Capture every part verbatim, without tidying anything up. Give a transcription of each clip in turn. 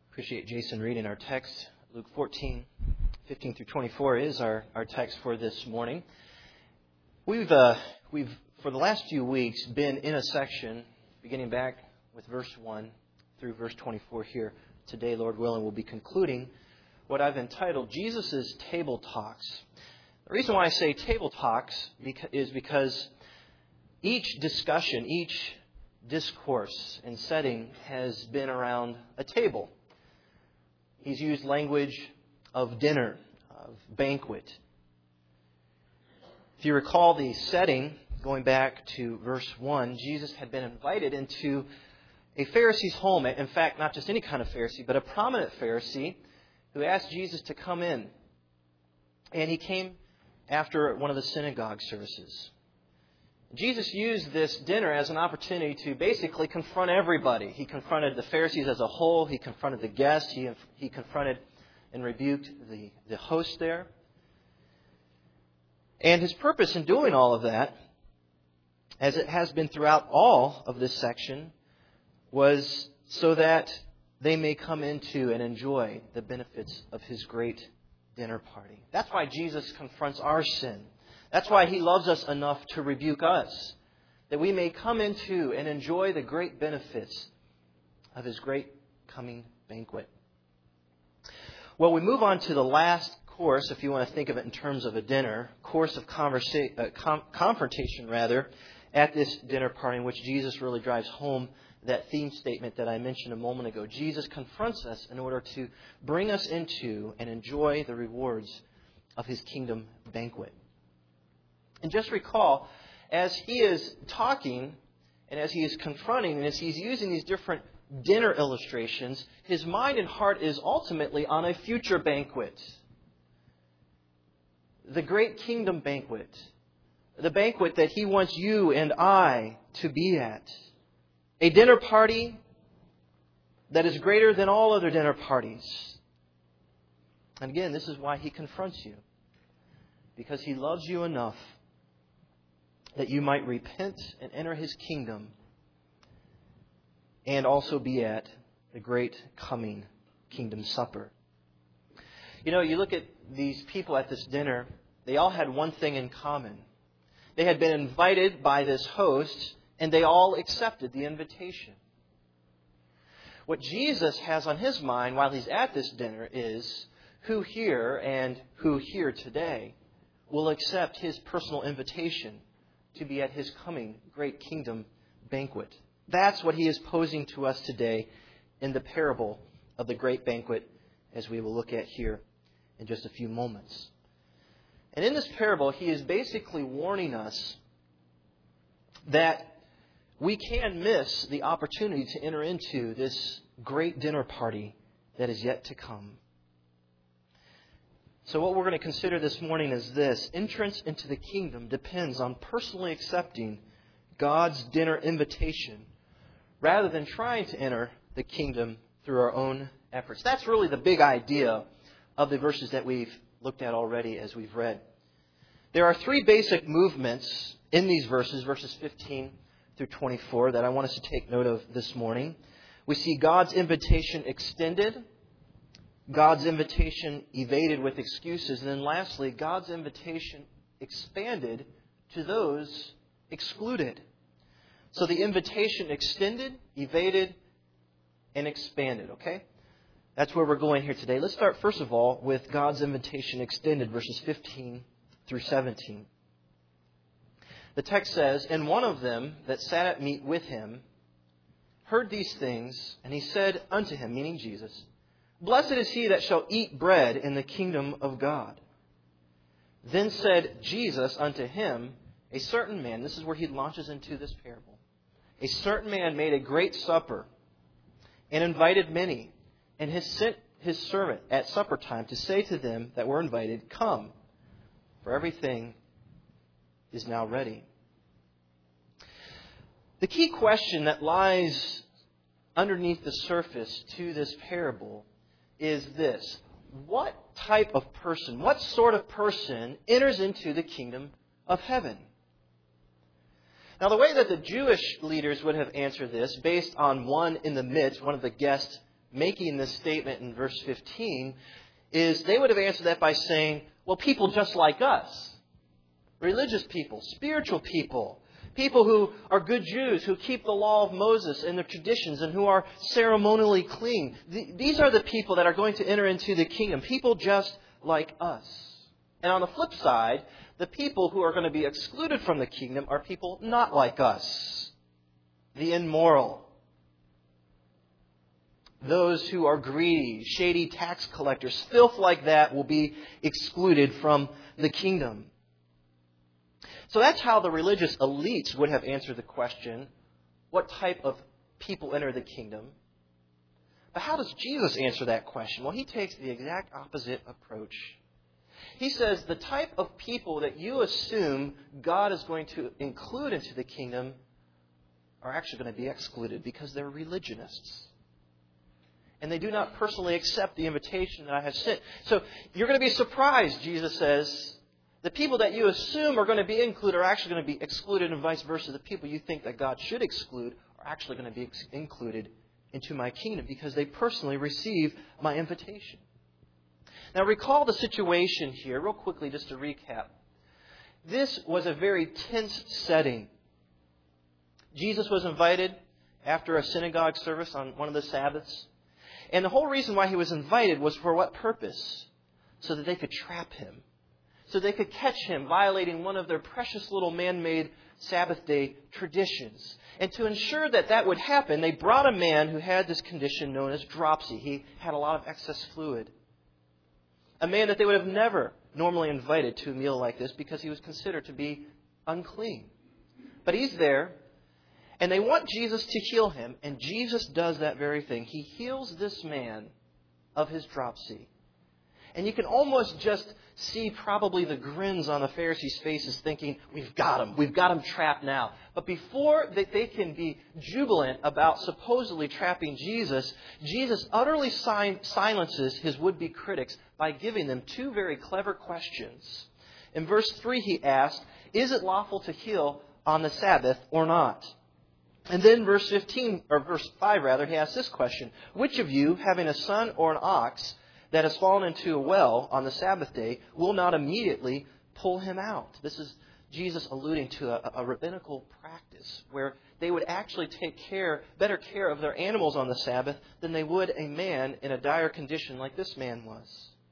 Appreciate Jason reading our text. Luke fourteen, fifteen through twenty-four is our, our text for this morning. We've, uh, we've, for the last few weeks, been in a section, beginning back with verse one through verse twenty-four here. Today, Lord willing, we'll be concluding what I've entitled Jesus' Table Talks. The reason why I say table talks is because each discussion, each discourse and setting has been around a table. He's used language of dinner, of banquet. If you recall the setting, going back to verse one, Jesus had been invited into a Pharisee's home. In fact, not just any kind of Pharisee, but a prominent Pharisee who asked Jesus to come in. And he came after one of the synagogue services. Jesus used this dinner as an opportunity to basically confront everybody. He confronted the Pharisees as a whole. He confronted the guests. He, he confronted and rebuked the, the host there. And his purpose in doing all of that, as it has been throughout all of this section, was so that they may come into and enjoy the benefits of his great dinner party. That's why Jesus confronts our sin. That's why He loves us enough to rebuke us, that we may come into and enjoy the great benefits of His great coming banquet. Well, we move on to the last course, if you want to think of it in terms of a dinner, course of conversa- uh, com- confrontation, rather, at this dinner party in which Jesus really drives home that theme statement that I mentioned a moment ago. Jesus confronts us in order to bring us into and enjoy the rewards of His kingdom banquet. And just recall, as he is talking and as he is confronting and as he's using these different dinner illustrations, his mind and heart is ultimately on a future banquet. The great kingdom banquet. The banquet that he wants you and I to be at. A dinner party that is greater than all other dinner parties. And again, this is why he confronts you. Because he loves you enough that you might repent and enter His kingdom and also be at the great coming kingdom supper. You know, you look at these people at this dinner, they all had one thing in common. They had been invited by this host and they all accepted the invitation. What Jesus has on His mind while He's at this dinner is who here and who here today will accept His personal invitation to be at His coming great kingdom banquet. That's what He is posing to us today in the parable of the great banquet, as we will look at here in just a few moments. And in this parable, He is basically warning us that we can miss the opportunity to enter into this great dinner party that is yet to come. So what we're going to consider this morning is this. Entrance into the kingdom depends on personally accepting God's dinner invitation rather than trying to enter the kingdom through our own efforts. That's really the big idea of the verses that we've looked at already as we've read. There are three basic movements in these verses, verses fifteen through twenty-four, that I want us to take note of this morning. We see God's invitation extended, God's invitation evaded with excuses, and then lastly, God's invitation expanded to those excluded. So the invitation extended, evaded, and expanded, okay? That's where we're going here today. Let's start first of all with God's invitation extended, verses fifteen through seventeen. The text says, "And one of them that sat at meat with him heard these things, and he said unto him," meaning Jesus, "Blessed is he that shall eat bread in the kingdom of God. Then said Jesus unto him, A certain man," this is where he launches into this parable, "A certain man made a great supper and invited many, and has sent his servant at supper time to say to them that were invited, Come, for everything is now ready." The key question that lies underneath the surface to this parable is this. What type of person, what sort of person enters into the kingdom of heaven? Now, the way that the Jewish leaders would have answered this, based on one in the midst, one of the guests making this statement in verse fifteen is they would have answered that by saying, well, people just like us. Religious people, spiritual people, people who are good Jews, who keep the law of Moses and their traditions and who are ceremonially clean. These are the people that are going to enter into the kingdom. People just like us. And on the flip side, the people who are going to be excluded from the kingdom are people not like us. The immoral. Those who are greedy, shady tax collectors, filth like that will be excluded from the kingdom. So that's how the religious elites would have answered the question, what type of people enter the kingdom? But how does Jesus answer that question? Well, he takes the exact opposite approach. He says the type of people that you assume God is going to include into the kingdom are actually going to be excluded because they're religionists. And they do not personally accept the invitation that I have sent. So you're going to be surprised, Jesus says. The people that you assume are going to be included are actually going to be excluded, and vice versa. The people you think that God should exclude are actually going to be ex- included into my kingdom because they personally receive my invitation. Now recall the situation here, real quickly, just to recap. This was a very tense setting. Jesus was invited after a synagogue service on one of the Sabbaths. And the whole reason why he was invited was for what purpose? So that they could trap him. So they could catch him violating one of their precious little man-made Sabbath day traditions. And to ensure that that would happen, they brought a man who had this condition known as dropsy. He had a lot of excess fluid. A man that they would have never normally invited to a meal like this because he was considered to be unclean. But he's there, and they want Jesus to heal him, and Jesus does that very thing. He heals this man of his dropsy. And you can almost just see probably the grins on the Pharisees' faces thinking, we've got him. We've got him trapped now. But before they, they can be jubilant about supposedly trapping Jesus, Jesus utterly si- silences his would-be critics by giving them two very clever questions. In verse three, he asked, is it lawful to heal on the Sabbath or not? And then verse fifteen, or verse five rather, he asks this question, which of you, having a son or an ox that has fallen into a well on the Sabbath day, will not immediately pull him out? This is Jesus alluding to a, a rabbinical practice where they would actually take care, better care of their animals on the Sabbath than they would a man in a dire condition like this man was.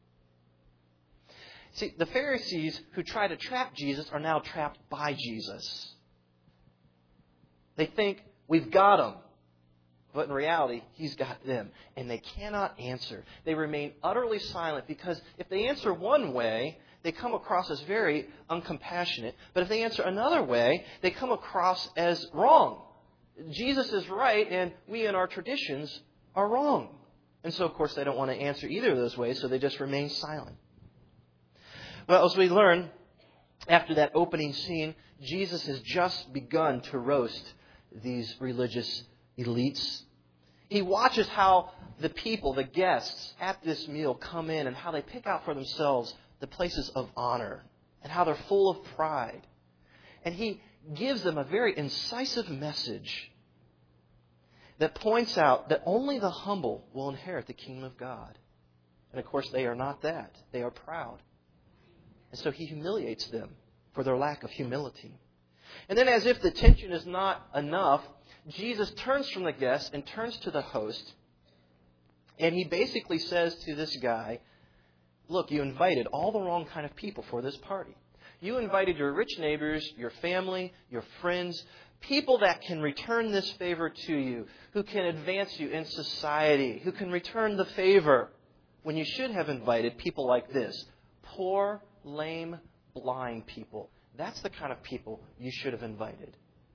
See, the Pharisees who try to trap Jesus are now trapped by Jesus. They think, we've got him. But in reality, he's got them. And they cannot answer. They remain utterly silent because if they answer one way, they come across as very uncompassionate. But if they answer another way, they come across as wrong. Jesus is right, and we in our traditions are wrong. And so, of course, they don't want to answer either of those ways, so they just remain silent. Well, as we learn, after that opening scene, Jesus has just begun to roast these religious elites. He watches how the people, the guests at this meal come in and how they pick out for themselves the places of honor and how they're full of pride. And he gives them a very incisive message that points out that only the humble will inherit the kingdom of God. And of course, they are not that. They are proud. And so he humiliates them for their lack of humility. And then as if the tension is not enough, Jesus turns from the guests and turns to the host. And he basically says to this guy, look, you invited all the wrong kind of people for this party. You invited your rich neighbors, your family, your friends, people that can return this favor to you, who can advance you in society, who can return the favor, when you should have invited people like this, poor, lame, blind people. That's the kind of people you should have invited.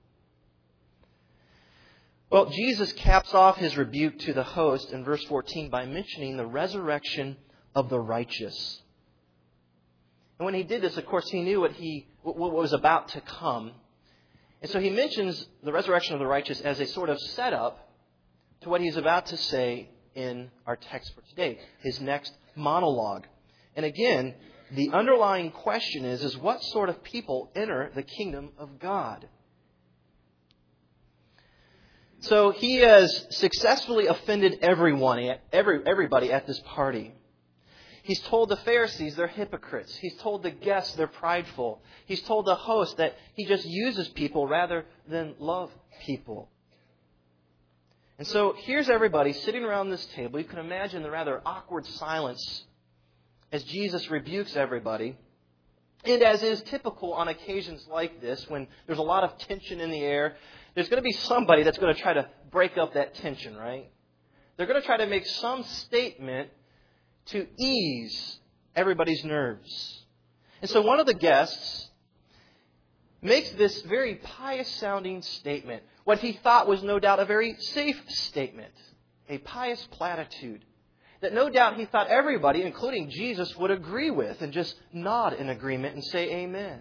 Well, Jesus caps off his rebuke to the host in verse fourteen by mentioning the resurrection of the righteous. And when he did this, of course, he knew what he what was about to come. And so he mentions the resurrection of the righteous as a sort of setup to what he's about to say in our text for today, his next monologue. And again, the underlying question is, is what sort of people enter the kingdom of God? So he has successfully offended everyone, every, everybody at this party. He's told the Pharisees they're hypocrites. He's told the guests they're prideful. He's told the host that he just uses people rather than love people. And so here's everybody sitting around this table. You can imagine the rather awkward silence as Jesus rebukes everybody. And as is typical on occasions like this, when there's a lot of tension in the air, there's going to be somebody that's going to try to break up that tension, right? They're going to try to make some statement to ease everybody's nerves. And so one of the guests makes this very pious-sounding statement, what he thought was no doubt a very safe statement, a pious platitude that no doubt he thought everybody, including Jesus, would agree with and just nod in agreement and say amen.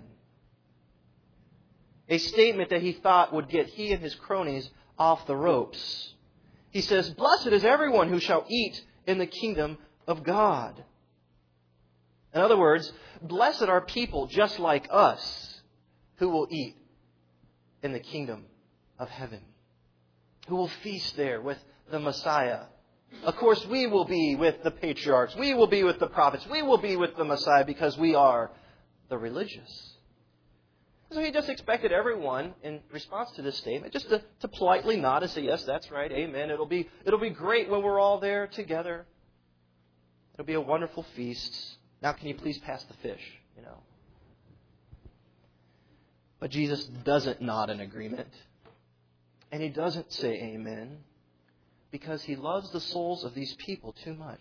A statement that he thought would get he and his cronies off the ropes. He says, "Blessed is everyone who shall eat in the kingdom of God." In other words, blessed are people just like us who will eat in the kingdom of heaven, who will feast there with the Messiah. Of course, we will be with the patriarchs. We will be with the prophets. We will be with the Messiah because we are the religious. So he just expected everyone, in response to this statement, just to, to politely nod and say, yes, that's right, amen. It'll be, it'll be great when we're all there together. It'll be a wonderful feast. Now can you please pass the fish, you know? But Jesus doesn't nod in agreement. And he doesn't say amen because he loves the souls of these people too much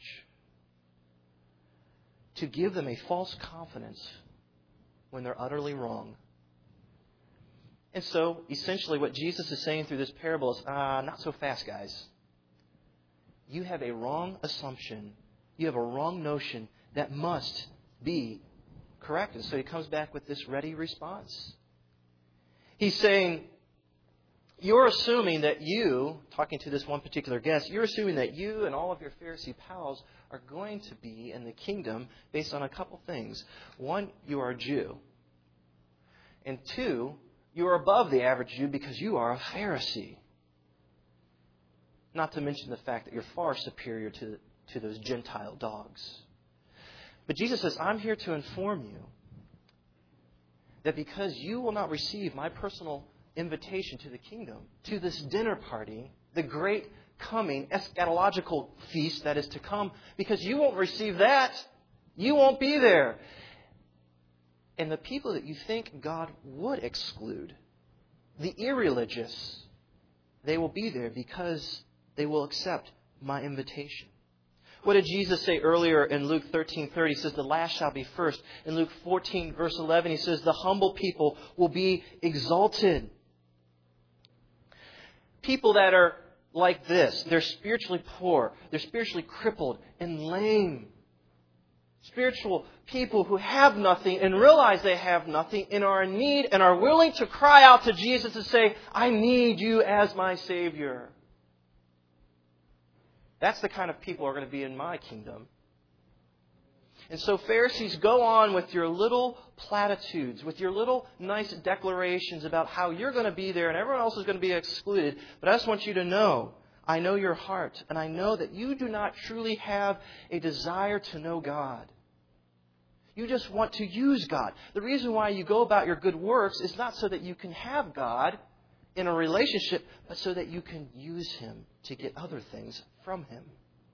to give them a false confidence when they're utterly wrong. And so, essentially, what Jesus is saying through this parable is, ah, not so fast, guys. You have a wrong assumption. You have a wrong notion that must be corrected. So he comes back with this ready response. He's saying, you're assuming that you, talking to this one particular guest, you're assuming that you and all of your Pharisee pals are going to be in the kingdom based on a couple things. One, you are a Jew. And two, you are above the average Jew because you are a Pharisee. Not to mention the fact that you're far superior to, to those Gentile dogs. But Jesus says, I'm here to inform you that because you will not receive my personal invitation to the kingdom, to this dinner party, the great coming eschatological feast that is to come, because you won't receive that, you won't be there. And the people that you think God would exclude, the irreligious, they will be there because they will accept my invitation. What did Jesus say earlier in Luke thirteen thirty? He says, the last shall be first. In Luke fourteen, verse eleven, he says, the humble people will be exalted. People that are like this, they're spiritually poor, they're spiritually crippled and lame. Spiritual people who have nothing and realize they have nothing and are in need and are willing to cry out to Jesus and say, I need you as my Savior. That's the kind of people who are going to be in my kingdom. And so Pharisees, go on with your little platitudes, with your little nice declarations about how you're going to be there and everyone else is going to be excluded. But I just want you to know, I know your heart, and I know that you do not truly have a desire to know God. You just want to use God. The reason why you go about your good works is not so that you can have God in a relationship, but so that you can use Him to get other things from Him.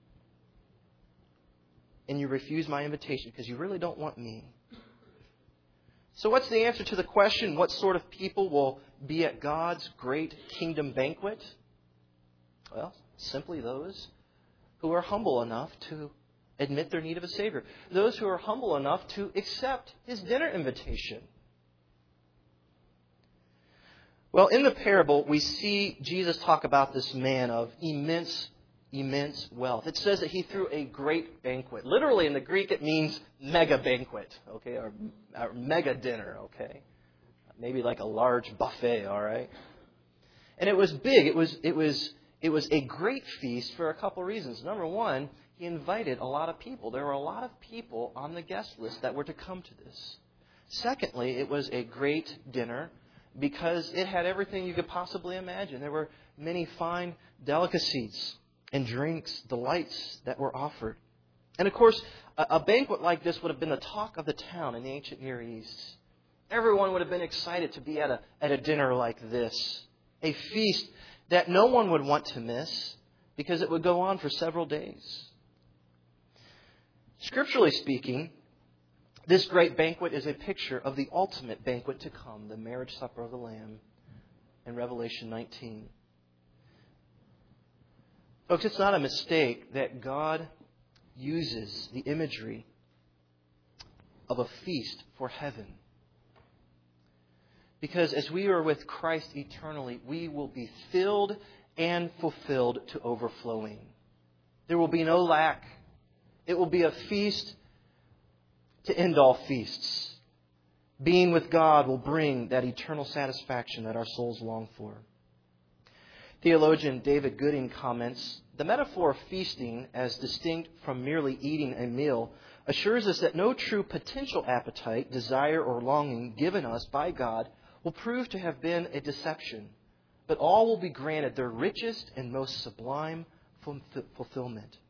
And you refuse my invitation because you really don't want me. So what's the answer to the question, what sort of people will be at God's great kingdom banquet? Well, simply those who are humble enough to admit their need of a Savior. Those who are humble enough to accept His dinner invitation. Well, in the parable, we see Jesus talk about this man of immense, immense wealth. It says that he threw a great banquet. Literally, in the Greek, it means mega banquet, okay, or, or mega dinner, okay. Maybe like a large buffet, all right. And it was big. It was, it was, it was a great feast for a couple of reasons. Number one, he invited a lot of people. There were a lot of people on the guest list that were to come to this. Secondly, it was a great dinner because it had everything you could possibly imagine. There were many fine delicacies and drinks, delights that were offered. And of course, a, a banquet like this would have been the talk of the town in the ancient Near East. Everyone would have been excited to be at a, at a dinner like this, a feast that no one would want to miss because it would go on for several days. Scripturally speaking, this great banquet is a picture of the ultimate banquet to come, the marriage supper of the Lamb in Revelation nineteen. Folks, it's not a mistake that God uses the imagery of a feast for heaven. Because as we are with Christ eternally, we will be filled and fulfilled to overflowing. There will be no lack. It will be a feast to end all feasts. Being with God will bring that eternal satisfaction that our souls long for. Theologian David Gooding comments, the metaphor of feasting, as distinct from merely eating a meal, assures us that no true potential appetite, desire, or longing given us by God will prove to have been a deception, but all will be granted their richest and most sublime fulfillment.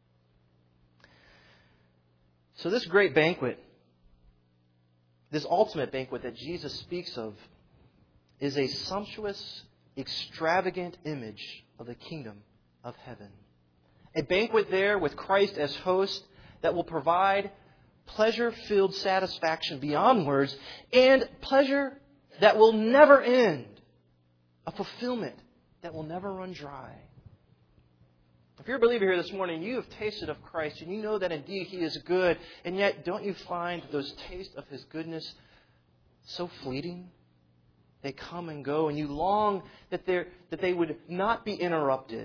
So this great banquet, this ultimate banquet that Jesus speaks of, is a sumptuous, extravagant image of the kingdom of heaven. A banquet there with Christ as host that will provide pleasure-filled satisfaction beyond words and pleasure that will never end. A fulfillment that will never run dry. If you're a believer here this morning, you have tasted of Christ and you know that indeed He is good, and yet don't you find those tastes of His goodness so fleeting? They come and go, and you long that, that they would not be interrupted.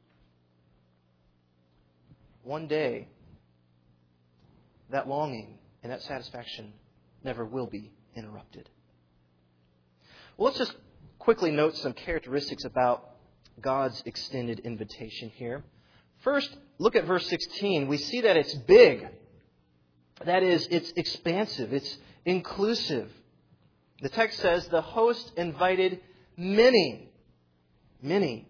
One day, that longing and that satisfaction never will be interrupted. Well, let's just quickly note some characteristics about God's extended invitation here. First, look at verse sixteen. We see that it's big. That is, it's expansive. It's inclusive. The text says the host invited many. Many.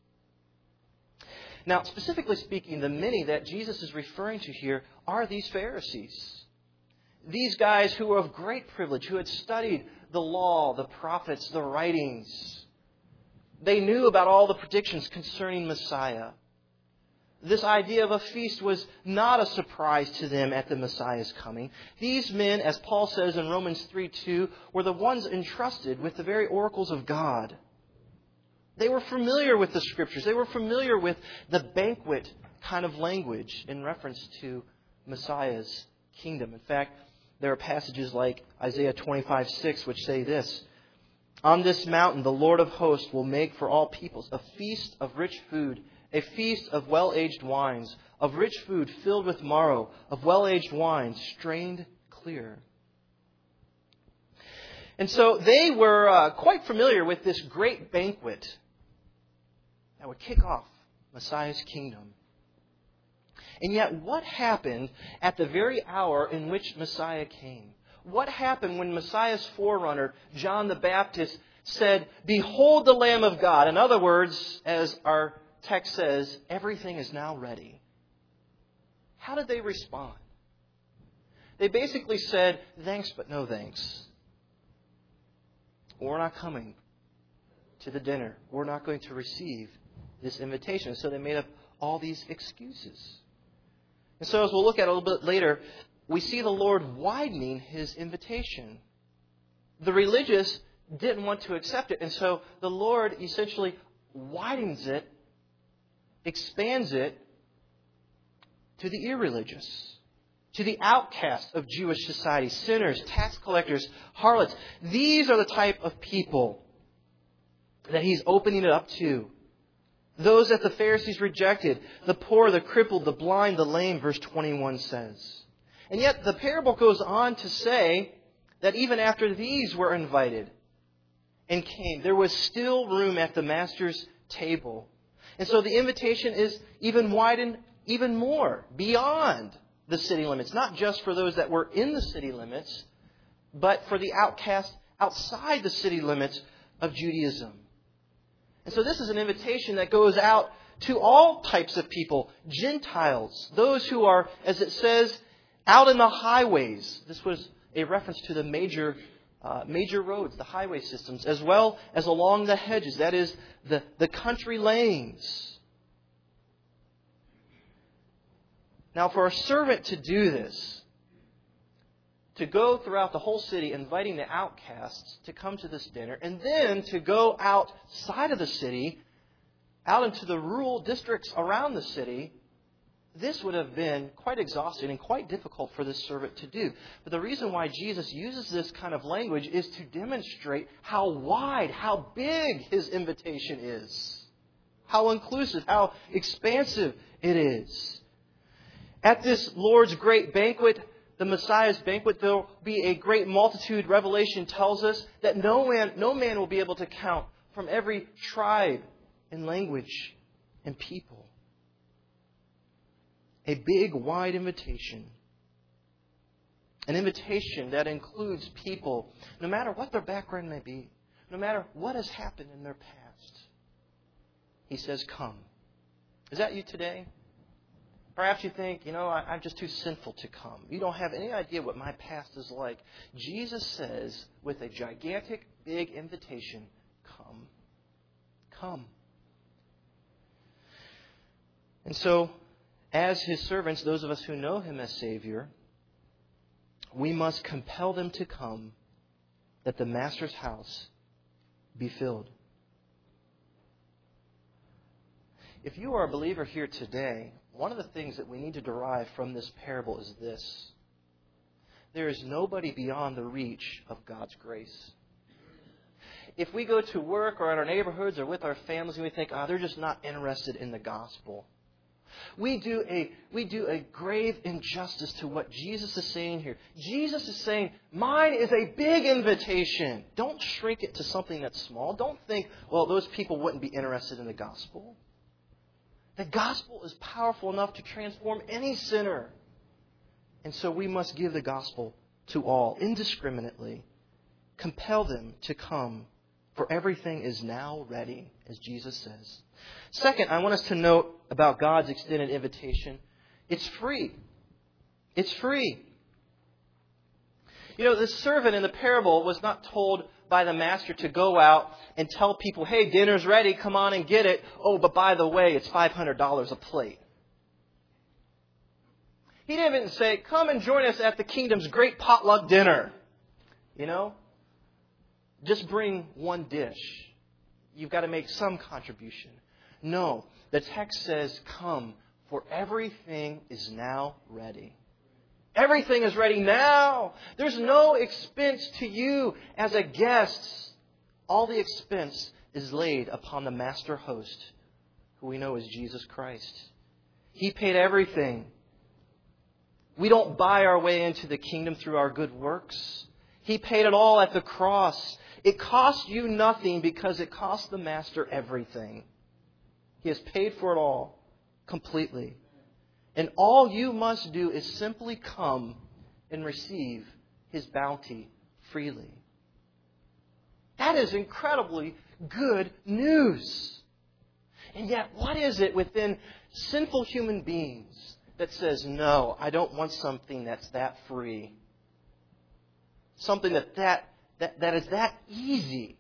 Now, specifically speaking, the many that Jesus is referring to here are these Pharisees. These guys who were of great privilege, who had studied the law, the prophets, the writings. They knew about all the predictions concerning Messiah. This idea of a feast was not a surprise to them at the Messiah's coming. These men, as Paul says in Romans three two, were the ones entrusted with the very oracles of God. They were familiar with the Scriptures. They were familiar with the banquet kind of language in reference to Messiah's kingdom. In fact, there are passages like Isaiah twenty-five six which say this: "On this mountain the Lord of hosts will make for all peoples a feast of rich food, a feast of well-aged wines, of rich food filled with marrow, of well-aged wine strained clear." And so they were uh, quite familiar with this great banquet that would kick off Messiah's kingdom. And yet, what happened at the very hour in which Messiah came? What happened when Messiah's forerunner, John the Baptist, said, "Behold the Lamb of God"? In other words, as our text says, everything is now ready. How did they respond? They basically said, "Thanks, but no thanks. We're not coming to the dinner. We're not going to receive this invitation." So they made up all these excuses. And so as we'll look at a little bit later, we see the Lord widening His invitation. The religious didn't want to accept it, and so the Lord essentially widens it, expands it to the irreligious, to the outcasts of Jewish society, sinners, tax collectors, harlots. These are the type of people that He's opening it up to. Those that the Pharisees rejected, the poor, the crippled, the blind, the lame, verse twenty-one says. And yet the parable goes on to say that even after these were invited and came, there was still room at the Master's table. And so the invitation is even widened even more beyond the city limits. Not just for those that were in the city limits, but for the outcast outside the city limits of Judaism. And so this is an invitation that goes out to all types of people, Gentiles, those who are, as it says, out in the highways. This was a reference to the major uh, major roads, the highway systems, as well as along the hedges, that is, the, the country lanes. Now, for a servant to do this, to go throughout the whole city inviting the outcasts to come to this dinner, and then to go outside of the city, out into the rural districts around the city, this would have been quite exhausting and quite difficult for this servant to do. But the reason why Jesus uses this kind of language is to demonstrate how wide, how big His invitation is. How inclusive, how expansive it is. At this Lord's great banquet, the Messiah's banquet, there will be a great multitude. Revelation tells us that no man, no man will be able to count, from every tribe and language and people. A big, wide invitation. An invitation that includes people, no matter what their background may be, no matter what has happened in their past. He says, come. Is that you today? Perhaps you think, you know, I, I'm just too sinful to come. You don't have any idea what my past is like. Jesus says, with a gigantic, big invitation, come. Come. And so, as His servants, those of us who know Him as Savior, we must compel them to come, that the Master's house be filled. If you are a believer here today, one of the things that we need to derive from this parable is this. There is nobody beyond the reach of God's grace. If we go to work or in our neighborhoods or with our families and we think, oh, they're just not interested in the gospel, We do a we do a grave injustice to what Jesus is saying here. Jesus is saying, mine is a big invitation. Don't shrink it to something that's small. Don't think, well, those people wouldn't be interested in the gospel. The gospel is powerful enough to transform any sinner. And so we must give the gospel to all, indiscriminately. Compel them to come, for everything is now ready, as Jesus says. Second, I want us to note about God's extended invitation. It's free. It's free. You know, the servant in the parable was not told by the master to go out and tell people, hey, dinner's ready, come on and get it. Oh, but by the way, it's five hundred dollars a plate. He didn't even say, come and join us at the kingdom's great potluck dinner. You know, just bring one dish. You've got to make some contribution. No, the text says, come, for everything is now ready. Everything is ready now. There's no expense to you as a guest. All the expense is laid upon the master host, who we know is Jesus Christ. He paid everything. We don't buy our way into the kingdom through our good works. He paid it all at the cross. It cost you nothing because it cost the master everything. He has paid for it all completely. And all you must do is simply come and receive His bounty freely. That is incredibly good news. And yet, what is it within sinful human beings that says, no, I don't want something that's that free? Something that, that, that, that is that easy.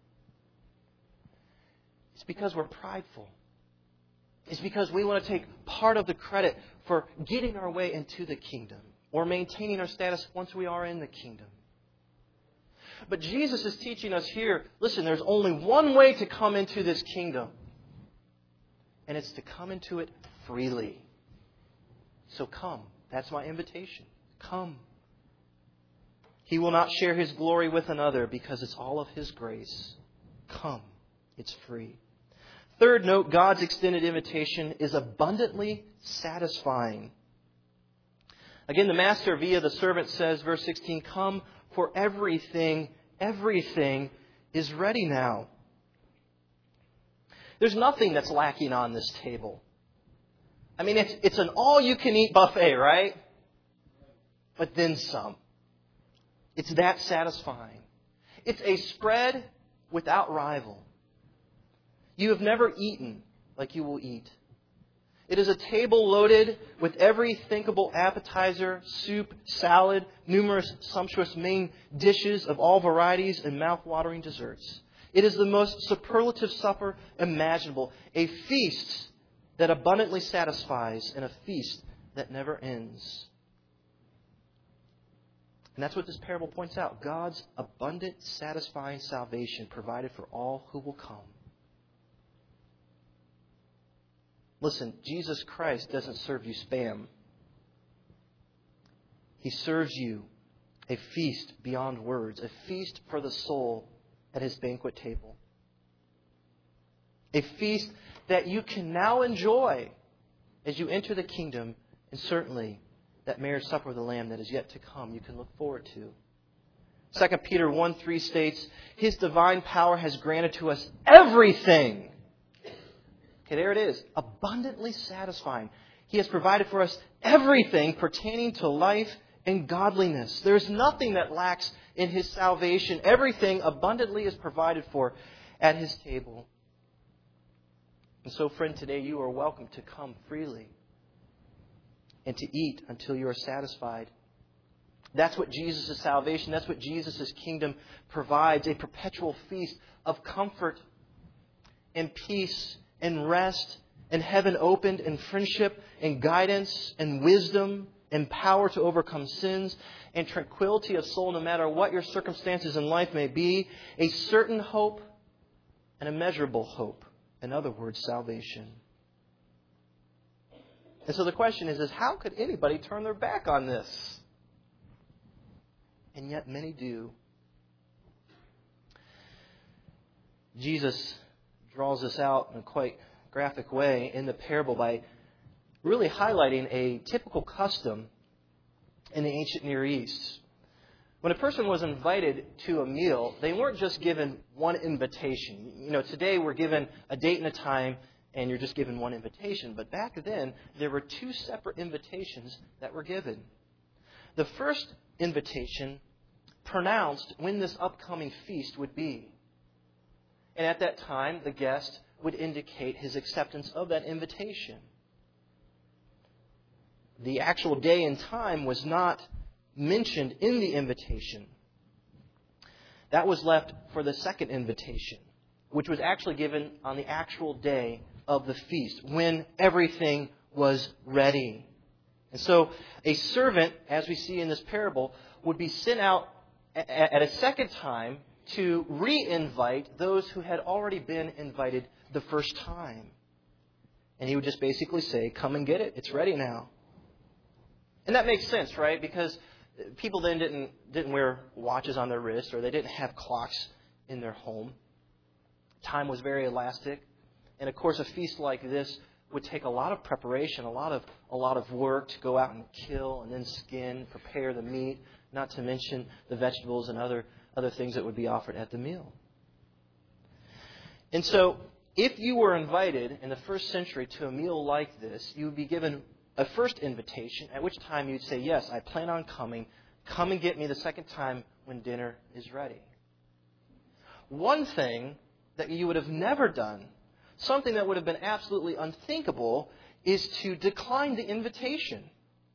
It's because we're prideful. It's because we want to take part of the credit for getting our way into the kingdom or maintaining our status once we are in the kingdom. But Jesus is teaching us here, listen, there's only one way to come into this kingdom. And it's to come into it freely. So come. That's my invitation. Come. He will not share His glory with another because it's all of His grace. Come. It's free. Third note, God's extended invitation is abundantly satisfying. Again, the master via the servant says, verse sixteen, come, for everything, everything is ready now. There's nothing that's lacking on this table. I mean, it's, it's an all-you-can-eat buffet, right? But then some. It's that satisfying. It's a spread without rival. You have never eaten like you will eat. It is a table loaded with every thinkable appetizer, soup, salad, numerous sumptuous main dishes of all varieties, and mouth-watering desserts. It is the most superlative supper imaginable, a feast that abundantly satisfies and a feast that never ends. And that's what this parable points out. God's abundant, satisfying salvation provided for all who will come. Listen, Jesus Christ doesn't serve you spam. He serves you a feast beyond words, a feast for the soul at His banquet table. A feast that you can now enjoy as you enter the kingdom, and certainly that marriage supper of the Lamb that is yet to come you can look forward to. Second Peter one three states, His divine power has granted to us everything. Okay, there it is. Abundantly satisfying. He has provided for us everything pertaining to life and godliness. There's nothing that lacks in His salvation. Everything abundantly is provided for at His table. And so, friend, today you are welcome to come freely and to eat until you are satisfied. That's what Jesus' salvation, that's what Jesus' kingdom provides, a perpetual feast of comfort and peace and rest and heaven opened and friendship and guidance and wisdom and power to overcome sins and tranquility of soul no matter what your circumstances in life may be, a certain hope and a measurable hope. In other words, salvation. And so the question is, is how could anybody turn their back on this? And yet many do. Jesus draws this out in a quite graphic way in the parable by really highlighting a typical custom in the ancient Near East. When a person was invited to a meal, they weren't just given one invitation. You know, today we're given a date and a time, and you're just given one invitation. But back then, there were two separate invitations that were given. The first invitation pronounced when this upcoming feast would be. And at that time, the guest would indicate his acceptance of that invitation. The actual day and time was not mentioned in the invitation. That was left for the second invitation, which was actually given on the actual day of the feast, when everything was ready. And so a servant, as we see in this parable, would be sent out at a second time to re-invite those who had already been invited the first time. And he would just basically say, come and get it. It's ready now. And that makes sense, right? Because people then didn't didn't wear watches on their wrists, or they didn't have clocks in their home. Time was very elastic. And of course, a feast like this would take a lot of preparation, a lot of a lot of work to go out and kill and then skin, prepare the meat, not to mention the vegetables and other other things that would be offered at the meal. And so, if you were invited in the first century to a meal like this, you would be given a first invitation, at which time you'd say, yes, I plan on coming. Come and get me the second time when dinner is ready. One thing that you would have never done, something that would have been absolutely unthinkable, is to decline the invitation.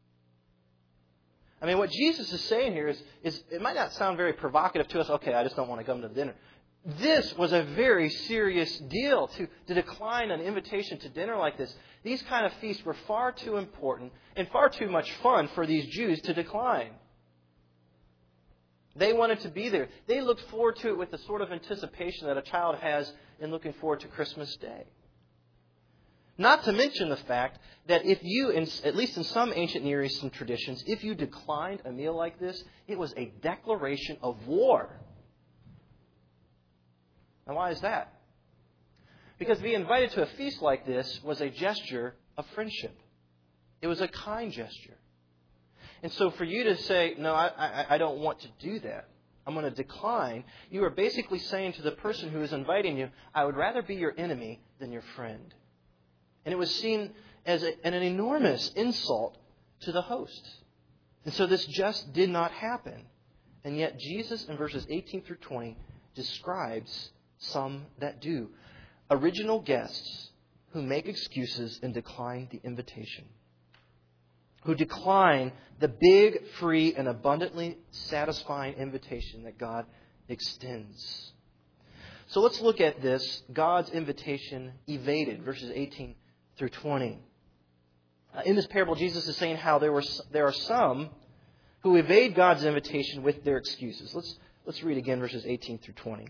I mean, what Jesus is saying here is, is it might not sound very provocative to us. Okay, I just don't want to come to dinner. This was a very serious deal to, to decline an invitation to dinner like this. These kind of feasts were far too important and far too much fun for these Jews to decline. They wanted to be there. They looked forward to it with the sort of anticipation that a child has in looking forward to Christmas Day. Not to mention the fact that if you, in, at least in some ancient Near Eastern traditions, if you declined a meal like this, it was a declaration of war. And why is that? Because being invited to a feast like this was a gesture of friendship. It was a kind gesture. And so for you to say, no, I, I, I don't want to do that, I'm going to decline, you are basically saying to the person who is inviting you, I would rather be your enemy than your friend. And it was seen as a, an enormous insult to the host. And so this just did not happen. And yet Jesus in verses eighteen through twenty describes some that do. Original guests who make excuses and decline the invitation. Who decline the big, free, and abundantly satisfying invitation that God extends. So let's look at this, God's invitation evaded, verses eighteen through twenty. Uh, in this parable, Jesus is saying how there were there are some who evade God's invitation with their excuses. Let's let's read again verses eighteen through twenty.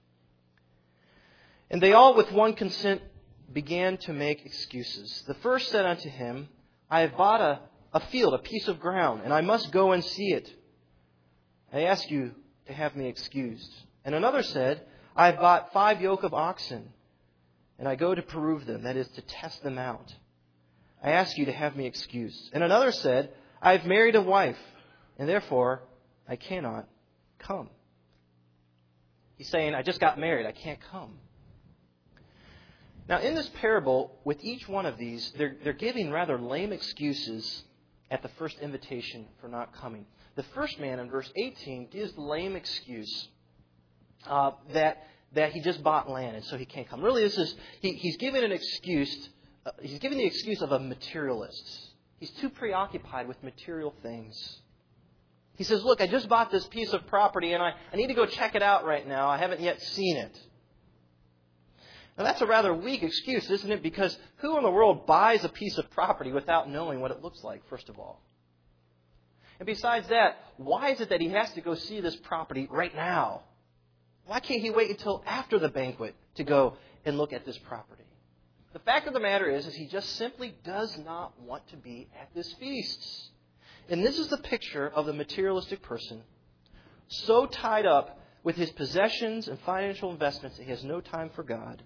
And they all with one consent began to make excuses. The first said unto him, I have bought a, a field, a piece of ground, and I must go and see it. I ask you to have me excused. And another said, I have bought five yoke of oxen, and I go to prove them, that is, to test them out. I ask you to have me excused. And another said, I have married a wife, and therefore I cannot come. He's saying, I just got married, I can't come. Now, in this parable, with each one of these, they're, they're giving rather lame excuses at the first invitation for not coming. The first man in verse eighteen gives the lame excuse uh, that that he just bought land and so he can't come. Really, this is he, he's giving an excuse. Uh, he's giving the excuse of a materialist. He's too preoccupied with material things. He says, "Look, I just bought this piece of property and I, I need to go check it out right now. I haven't yet seen it." Now, that's a rather weak excuse, isn't it? Because who in the world buys a piece of property without knowing what it looks like, first of all? And besides that, why is it that he has to go see this property right now? Why can't he wait until after the banquet to go and look at this property? The fact of the matter is, is he just simply does not want to be at this feast. And this is the picture of the materialistic person, so tied up with his possessions and financial investments that he has no time for God.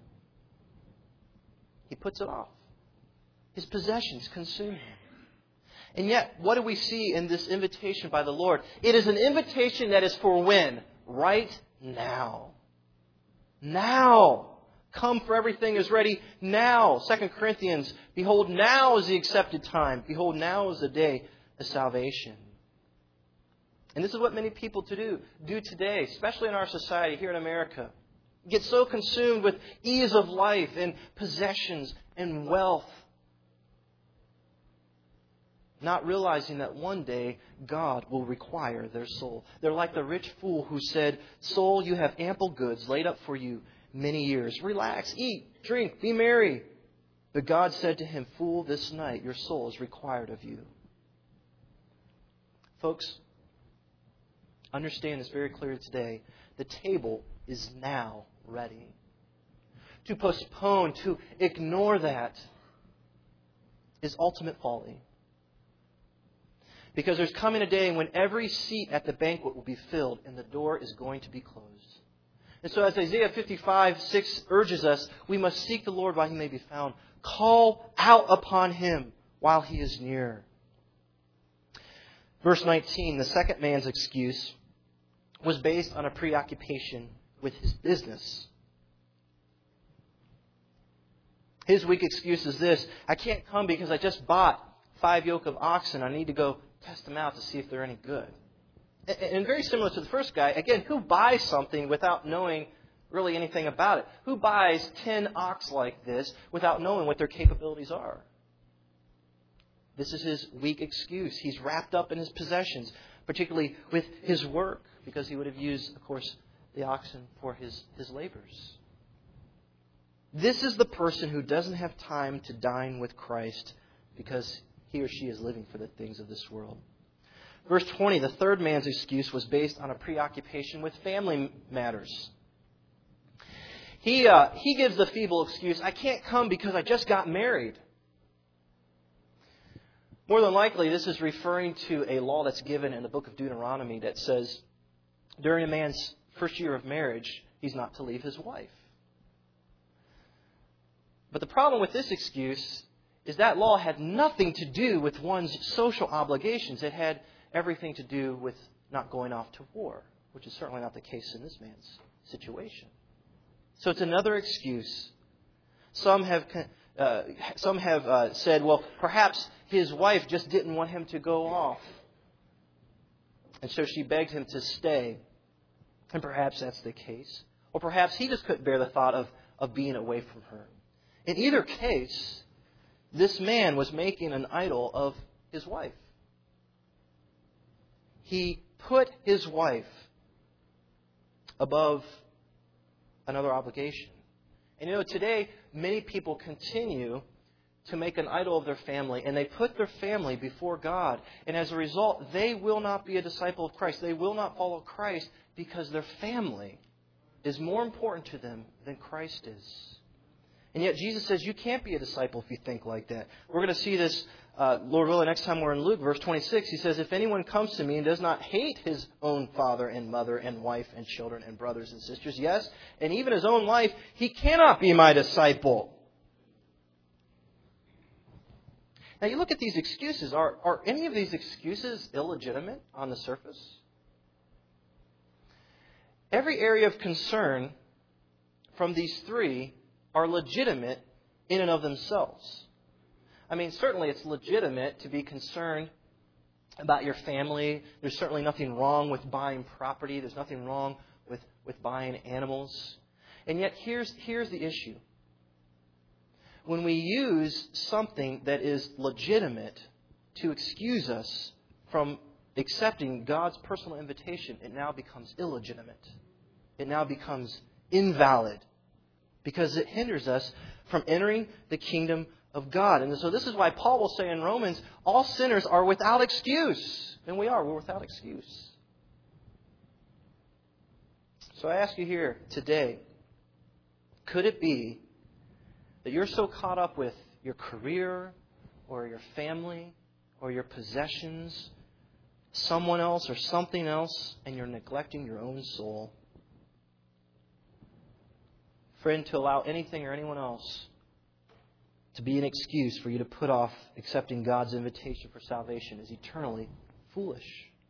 He puts it off. His possessions consume him. And yet, what do we see in this invitation by the Lord? It is an invitation that is for when? Right now. Now. Come, for everything is ready now. Second Corinthians, behold, now is the accepted time. Behold, now is the day of salvation. And this is what many people to do, do today, especially in our society here in America. Get so consumed with ease of life and possessions and wealth, not realizing that one day God will require their soul. They're like the rich fool who said, "Soul, you have ample goods laid up for you many years. Relax, eat, drink, be merry." But God said to him, "Fool, this night your soul is required of you." Folks, understand this very clearly today. The table is now ready. To postpone, to ignore that is ultimate folly. Because there's coming a day when every seat at the banquet will be filled and the door is going to be closed. And so as Isaiah fifty-five six urges us, we must seek the Lord while He may be found. Call out upon Him while He is near. Verse nineteen, the second man's excuse was based on a preoccupation with his business. His weak excuse is this: I can't come because I just bought five yoke of oxen. I need to go test them out to see if they're any good. And very similar to the first guy, again, who buys something without knowing really anything about it? Who buys ten ox like this without knowing what their capabilities are? This is his weak excuse. He's wrapped up in his possessions, particularly with his work, because he would have used, of course, the oxen for his, his labors. This is the person who doesn't have time to dine with Christ because he or she is living for the things of this world. Verse twenty, the third man's excuse was based on a preoccupation with family matters. He, uh, he gives the feeble excuse, I can't come because I just got married. More than likely, this is referring to a law that's given in the book of Deuteronomy that says during a man's first year of marriage, he's not to leave his wife. But the problem with this excuse is that law had nothing to do with one's social obligations. It had everything to do with not going off to war, which is certainly not the case in this man's situation. So it's another excuse. Some have uh, some have uh, said, well, perhaps his wife just didn't want him to go off. And so she begged him to stay. And perhaps that's the case. Or perhaps he just couldn't bear the thought of, of being away from her. In either case, this man was making an idol of his wife. He put his wife above another obligation. And you know, today, many people continue to make an idol of their family, and they put their family before God. And as a result, they will not be a disciple of Christ. They will not follow Christ because their family is more important to them than Christ is. And yet Jesus says you can't be a disciple if you think like that. We're going to see this, uh, Lord willing, next time we're in Luke, verse twenty-six. He says, if anyone comes to me and does not hate his own father and mother and wife and children and brothers and sisters, yes, and even his own life, he cannot be my disciple. Now you look at these excuses. Are, are any of these excuses illegitimate on the surface? Every area of concern from these three are legitimate in and of themselves. I mean, certainly it's legitimate to be concerned about your family. There's certainly nothing wrong with buying property. There's nothing wrong with, with buying animals. And yet here's, here's the issue. When we use something that is legitimate to excuse us from accepting God's personal invitation, it now becomes illegitimate. It now becomes invalid because it hinders us from entering the kingdom of God. And so this is why Paul will say in Romans, all sinners are without excuse. And we are. We're without excuse. So I ask you here today, could it be that you're so caught up with your career or your family or your possessions, someone else or something else, and you're neglecting your own soul? Friend, to allow anything or anyone else to be an excuse for you to put off accepting God's invitation for salvation is eternally foolish.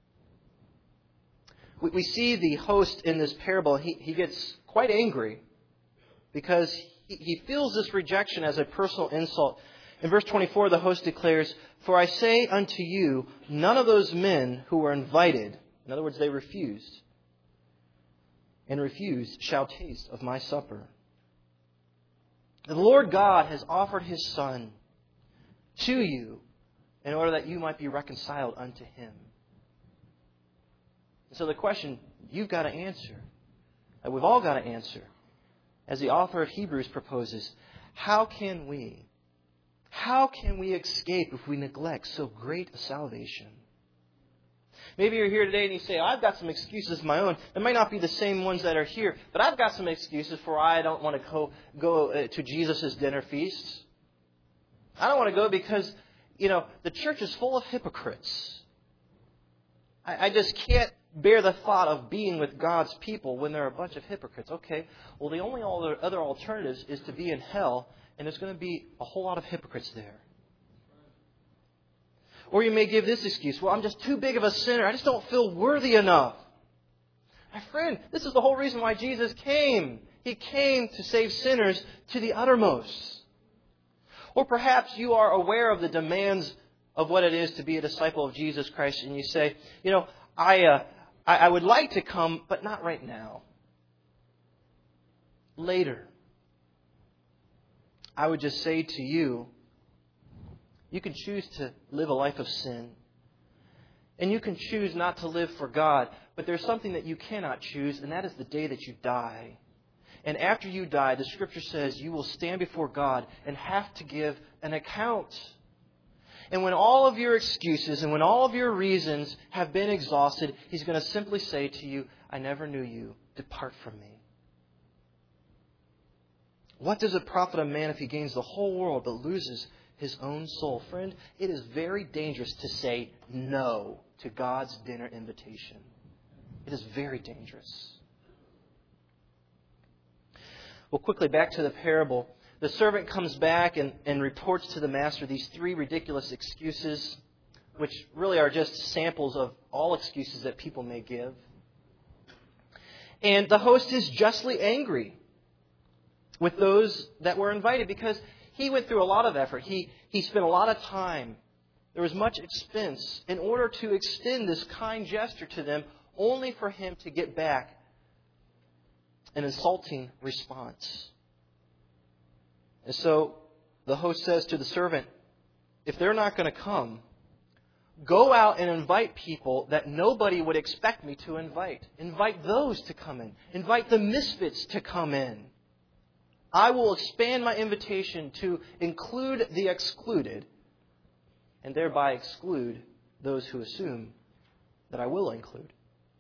We, we see the host in this parable, he, he gets quite angry because he, he feels this rejection as a personal insult. In verse twenty-four, the host declares, for I say unto you, none of those men who were invited, in other words, they refused, and refused shall taste of my supper. The Lord God has offered His Son to you in order that you might be reconciled unto Him. And so the question you've got to answer, that we've all got to answer, as the author of Hebrews proposes, how can we, how can we escape if we neglect so great a salvation? Maybe you're here today and you say, I've got some excuses of my own. It might not be the same ones that are here, but I've got some excuses for why I don't want to go, go to Jesus' dinner feast. I don't want to go because, you know, the church is full of hypocrites. I, I just can't bear the thought of being with God's people when there are a bunch of hypocrites. Okay, well, the only other alternatives is to be in hell, and there's going to be a whole lot of hypocrites there. Or you may give this excuse, well, I'm just too big of a sinner. I just don't feel worthy enough. My friend, this is the whole reason why Jesus came. He came to save sinners to the uttermost. Or perhaps you are aware of the demands of what it is to be a disciple of Jesus Christ, and you say, you know, I, uh, I, I would like to come, but not right now. Later. I would just say to you, you can choose to live a life of sin. And you can choose not to live for God. But there's something that you cannot choose, and that is the day that you die. And after you die, the Scripture says you will stand before God and have to give an account. And when all of your excuses and when all of your reasons have been exhausted, He's going to simply say to you, I never knew you. Depart from me. What does it profit a man if he gains the whole world but loses his own soul? Friend, it is very dangerous to say no to God's dinner invitation. It is very dangerous. Well, quickly back to the parable. The servant comes back and, and reports to the master these three ridiculous excuses, which really are just samples of all excuses that people may give. And the host is justly angry with those that were invited because he went through a lot of effort. He, he spent a lot of time There was much expense in order to extend this kind gesture to them, only for him to get back an insulting response. And so the host says to the servant, if they're not going to come, go out and invite people that nobody would expect me to invite. Invite those to come in. Invite the misfits to come in. I will expand my invitation to include the excluded, and thereby exclude those who assume that I will include.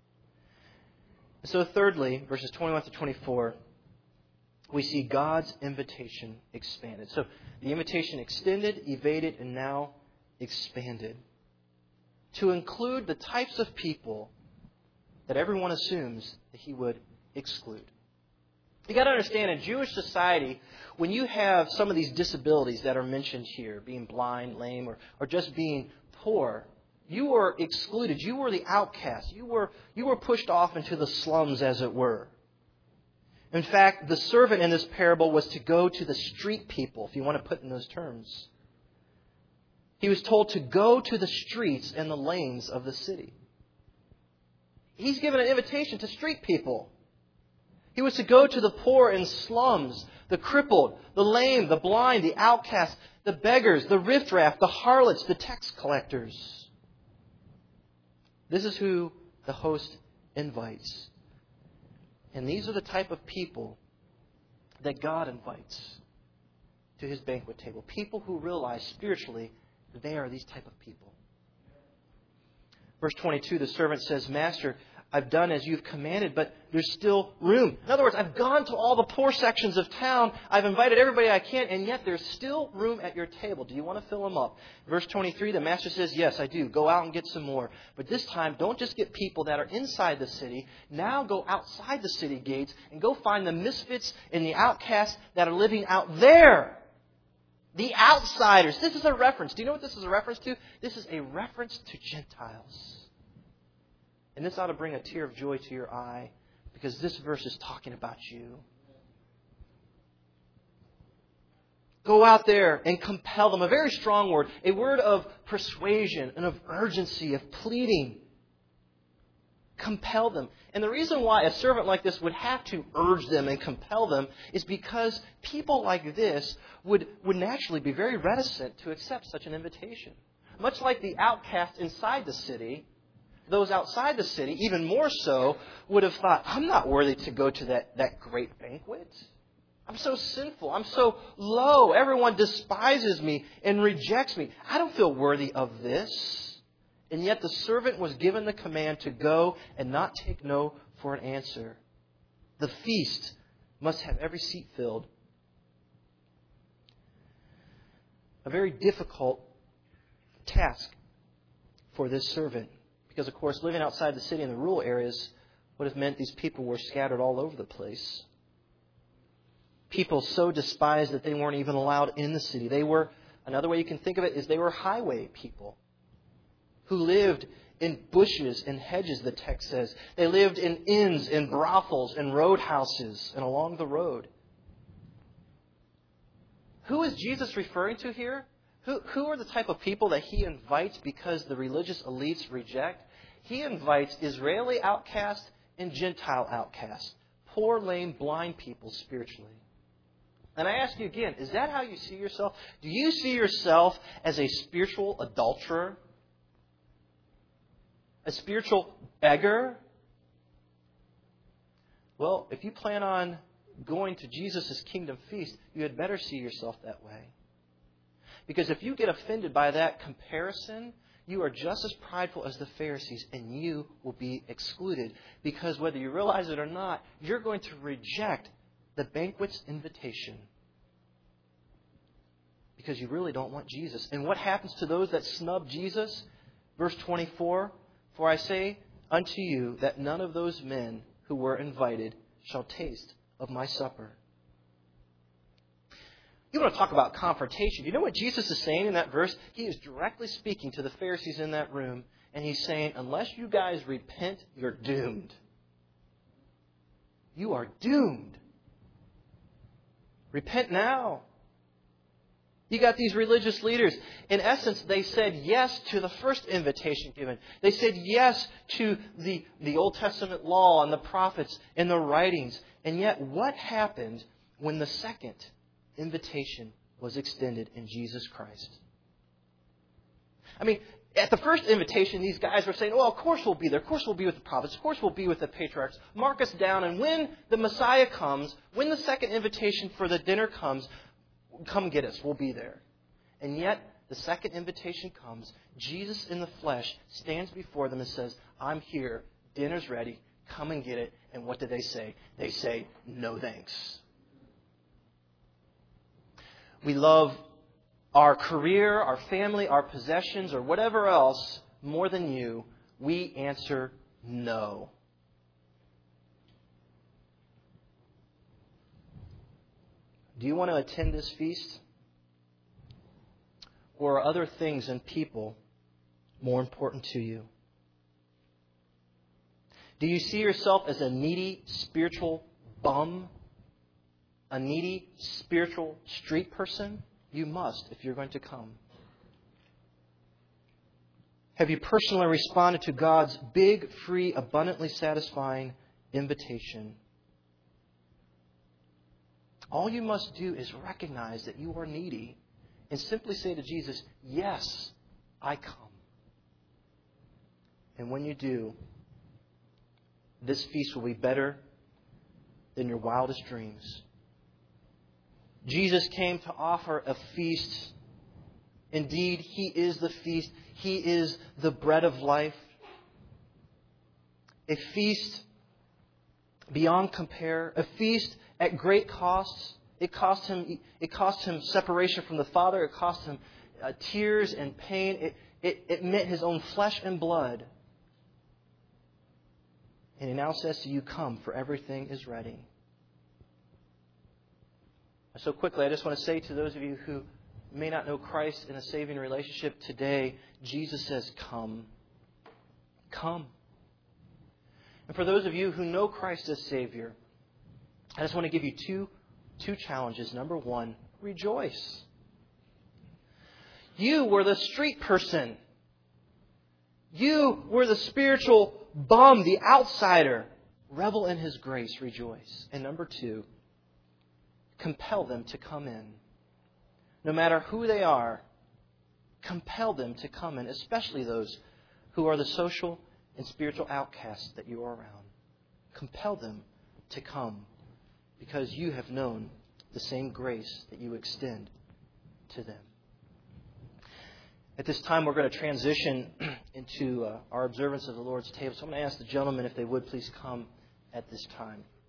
So thirdly, verses twenty-one to twenty-four, we see God's invitation expanded. So the invitation extended, evaded, and now expanded. To include the types of people that everyone assumes that he would exclude. You got to understand, in Jewish society, when you have some of these disabilities that are mentioned here, being blind, lame, or, or just being poor, you were excluded. You were the outcast. You were, you were pushed off into the slums, as it were. In fact, the servant in this parable was to go to the street people, if you want to put it in those terms. He was told to go to the streets and the lanes of the city. He's given an invitation to street people. He was to go to the poor in slums, the crippled, the lame, the blind, the outcast, the beggars, the riffraff, the harlots, the tax collectors. This is who the host invites. And these are the type of people that God invites to his banquet table. People who realize spiritually that they are these type of people. Verse twenty-two, the servant says, Master, I've done as you've commanded, but there's still room. In other words, I've gone to all the poor sections of town. I've invited everybody I can, and yet there's still room at your table. Do you want to fill them up? Verse twenty-three, the master says, yes, I do. Go out and get some more. But this time, don't just get people that are inside the city. Now go outside the city gates and go find the misfits and the outcasts that are living out there. The outsiders. This is a reference. Do you know what this is a reference to? This is a reference to Gentiles. And this ought to bring a tear of joy to your eye, because this verse is talking about you. Go out there and compel them. A very strong word. A word of persuasion and of urgency, of pleading. Compel them. And the reason why a servant like this would have to urge them and compel them is because people like this would, would naturally be very reticent to accept such an invitation. Much like the outcast inside the city, those outside the city, even more so, would have thought, I'm not worthy to go to that, that great banquet. I'm so sinful. I'm so low. Everyone despises me and rejects me. I don't feel worthy of this. And yet the servant was given the command to go and not take no for an answer. The feast must have every seat filled. A very difficult task for this servant. Because, of course, living outside the city in the rural areas would have meant these people were scattered all over the place. People so despised that they weren't even allowed in the city. They were, another way you can think of it is they were highway people who lived in bushes and hedges, the text says. They lived in inns and brothels and roadhouses and along the road. Who is Jesus referring to here? Who, who are the type of people that he invites because the religious elites reject? He invites Israeli outcasts and Gentile outcasts. Poor, lame, blind people spiritually. And I ask you again, is that how you see yourself? Do you see yourself as a spiritual adulterer? A spiritual beggar? Well, if you plan on going to Jesus' kingdom feast, you had better see yourself that way. Because if you get offended by that comparison, you are just as prideful as the Pharisees, and you will be excluded. Because whether you realize it or not, you're going to reject the banquet's invitation. Because you really don't want Jesus. And what happens to those that snub Jesus? Verse twenty-four, For I say unto you that none of those men who were invited shall taste of my supper. You want to talk about confrontation. You know what Jesus is saying in that verse? He is directly speaking to the Pharisees in that room. And he's saying, unless you guys repent, you're doomed. You are doomed. Repent now. You got these religious leaders. In essence, they said yes to the first invitation given. They said yes to the, the Old Testament law and the prophets and the writings. And yet, what happened when the second invitation was extended in Jesus Christ? I mean, at the first invitation, these guys were saying, oh, of course we'll be there. Of course we'll be with the prophets. Of course we'll be with the patriarchs. Mark us down. And when the Messiah comes, when the second invitation for the dinner comes, come get us. We'll be there. And yet, the second invitation comes. Jesus in the flesh stands before them and says, I'm here. Dinner's ready. Come and get it. And what do they say? They say, no thanks. We love our career, our family, our possessions, or whatever else more than you. We answer no. Do you want to attend this feast? Or are other things and people more important to you? Do you see yourself as a needy spiritual bum? A needy spiritual street person? You must if you're going to come. Have you personally responded to God's big, free, abundantly satisfying invitation? All you must do is recognize that you are needy and simply say to Jesus, yes, I come. And when you do, this feast will be better than your wildest dreams. Jesus came to offer a feast. Indeed, He is the feast. He is the bread of life. A feast beyond compare. A feast at great costs. It cost him. It cost him separation from the Father. It cost him uh, tears and pain. It, it, it meant his own flesh and blood. And He now says to you, come, for everything is ready. So quickly, I just want to say to those of you who may not know Christ in a saving relationship today, Jesus says, come. Come. And for those of you who know Christ as Savior, I just want to give you two, two challenges. Number one, rejoice. You were the street person. You were the spiritual bum, the outsider. Revel in His grace. Rejoice. And number two, compel them to come in. No matter who they are, compel them to come in, especially those who are the social and spiritual outcasts that you are around. Compel them to come because you have known the same grace that you extend to them. At this time, we're going to transition into uh, our observance of the Lord's table. So I'm going to ask the gentlemen if they would please come at this time.